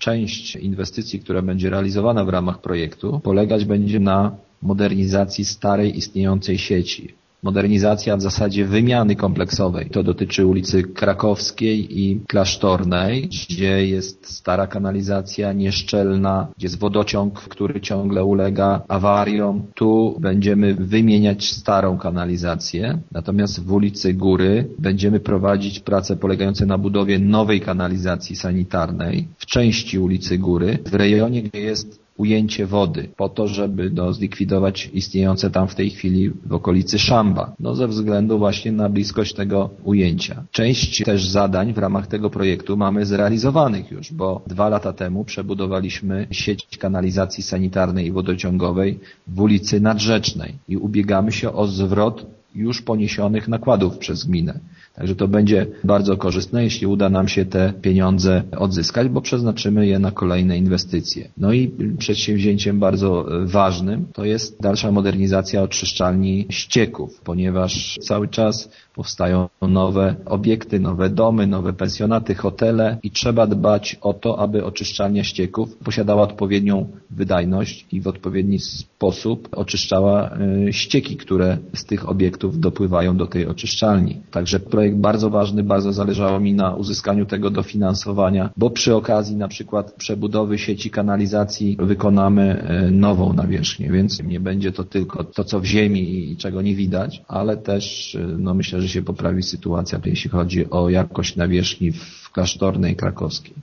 część inwestycji, która będzie realizowana w ramach projektu, polegać będzie na modernizacji starej istniejącej sieci. Modernizacja w zasadzie wymiany kompleksowej. To dotyczy ulicy Krakowskiej i Klasztornej, gdzie jest stara kanalizacja nieszczelna, gdzie jest wodociąg, który ciągle ulega awariom. Tu będziemy wymieniać starą kanalizację, natomiast w ulicy Góry będziemy prowadzić prace polegające na budowie nowej kanalizacji sanitarnej w części ulicy Góry, w rejonie, gdzie jest ujęcie wody, po to, żeby zlikwidować istniejące tam w tej chwili w okolicy szamba, ze względu właśnie na bliskość tego ujęcia. Część też zadań w ramach tego projektu mamy zrealizowanych już, bo 2 lata temu przebudowaliśmy sieć kanalizacji sanitarnej i wodociągowej w ulicy Nadrzecznej i ubiegamy się o zwrot już poniesionych nakładów przez gminę. Także to będzie bardzo korzystne, jeśli uda nam się te pieniądze odzyskać, bo przeznaczymy je na kolejne inwestycje. I przedsięwzięciem bardzo ważnym to jest dalsza modernizacja oczyszczalni ścieków, ponieważ cały czas powstają nowe obiekty, nowe domy, nowe pensjonaty, hotele i trzeba dbać o to, aby oczyszczalnia ścieków posiadała odpowiednią wydajność i w odpowiedni sposób oczyszczała ścieki, które z tych obiektów dopływają do tej oczyszczalni. Także projekt bardzo ważny, bardzo zależało mi na uzyskaniu tego dofinansowania, bo przy okazji na przykład przebudowy sieci kanalizacji wykonamy nową nawierzchnię, więc nie będzie to tylko to, co w ziemi i czego nie widać, ale też myślę, że się poprawi sytuacja, jeśli chodzi o jakość nawierzchni w Klasztornej i Krakowskiej.